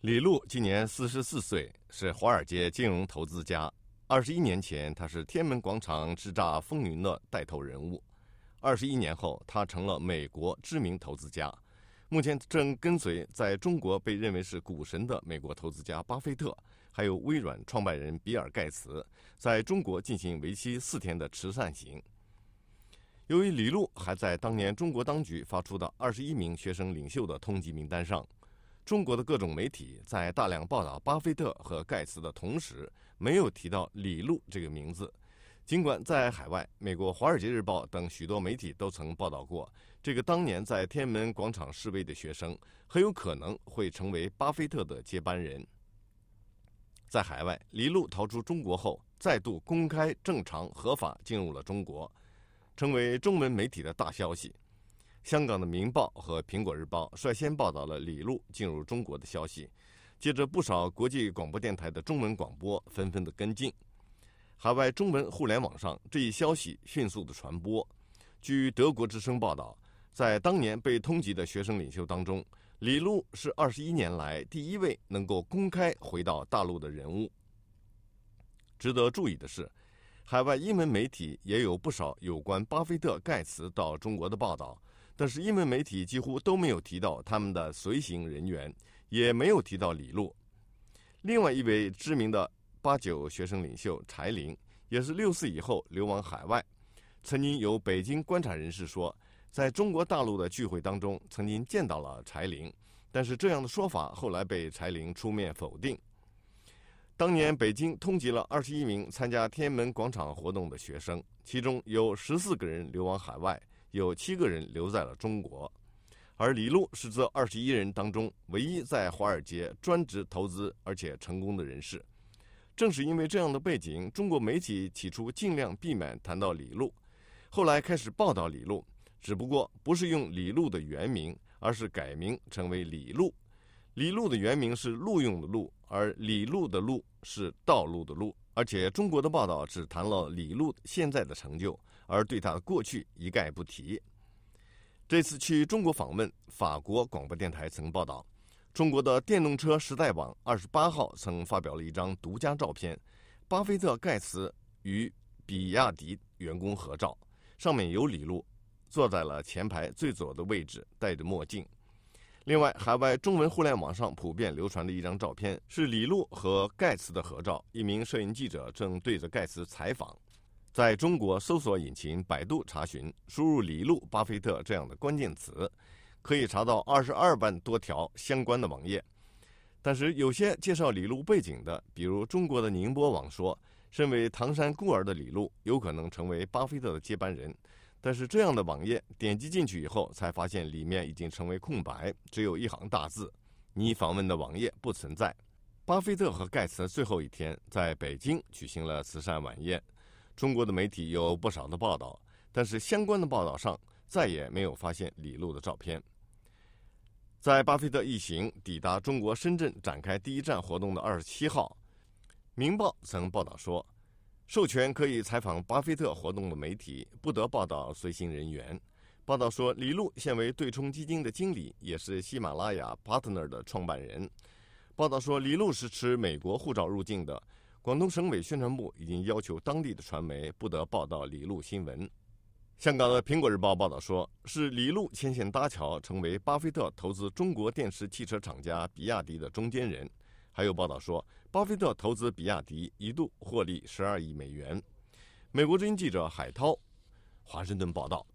李路今年44岁，是华尔街金融投资家。21年前，他是天安门广场叱咤风云的带头人物。21年后，他成了美国知名投资家，目前正跟随在中国被认为是股神的美国投资家巴菲特，还有微软创办人比尔盖茨，在中国进行为期4天的慈善行。由于李路还在当年中国当局发出的21名学生领袖的通缉名单上，中国的各种媒体在大量报道巴菲特和盖茨的同时，没有提到李路这个名字。尽管在海外，美国《华尔街日报》等许多媒体都曾报道过，这个当年在天安门广场示威的学生很有可能会成为巴菲特的接班人。在海外，李路逃出中国后，再度公开、正常、合法进入了中国，成为中文媒体的大消息。香港的《明报》和《苹果日报》率先报道了李路进入中国的消息，接着不少国际广播电台的中文广播纷纷的跟进。海外中文互联网上，这一消息迅速的传播。据德国之声报道，在当年被通缉的学生领袖当中，李路是21年来第一位能够公开回到大陆的人物。值得注意的是，海外英文媒体也有不少有关巴菲特、盖茨到中国的报道，但是英文媒体几乎都没有提到他们的随行人员，也没有提到李路。另外一位知名的89学生领袖柴玲，也是64以后流亡海外。曾经有北京观察人士说，在中国大陆的聚会当中曾经见到了柴玲，但是这样的说法后来被柴玲出面否定。当年北京通缉了21名参加天安门广场活动的学生，其中有14个人流亡海外，有7个人留在了中国。而李路是这21人当中唯一在华尔街专职投资而且成功的人士。正是因为这样的背景，中国媒体起初尽量避免谈到李路，后来开始报道李路，只不过不是用李路的原名，而是改名成为李路。李路的原名是录用的路，而李路的路是道路的路。而且中国的报道只谈了李路现在的成就，而对他的过去一概不提。这次去中国访问，法国广播电台曾报道，中国的电动车时代网28号曾发表了一张独家照片，巴菲特、盖茨与比亚迪员工合照，上面有李路坐在了前排最左的位置，戴着墨镜。另外，海外中文互联网上普遍流传的一张照片是李路和盖茨的合照，一名摄影记者正对着盖茨采访。在中国搜索引擎百度查询，输入李路、巴菲特这样的关键词，可以查到22万多条相关的网页。但是有些介绍李路背景的，比如中国的宁波网说，身为唐山孤儿的李路有可能成为巴菲特的接班人。但是这样的网页点击进去以后，才发现里面已经成为空白，只有一行大字：你访问的网页不存在。巴菲特和盖茨最后一天在北京举行了慈善晚宴，中国的媒体有不少的报道，但是相关的报道上再也没有发现李路的照片。在巴菲特一行抵达中国深圳展开第一站活动的27号，《明报》曾报道说，授权可以采访巴菲特活动的媒体不得报道随行人员。报道说，李路现为对冲基金的经理，也是喜马拉雅 Partner 的创办人。报道说，李路是持美国护照入境的。广东省委宣传部已经要求当地的传媒不得报道李路新闻。香港的《苹果日报》报道说，是李路牵线搭桥，成为巴菲特投资中国电池汽车厂家比亚迪的中间人。还有报道说，巴菲特投资比亚迪一度获利12亿美元。美国之音记者海涛，华盛顿报道。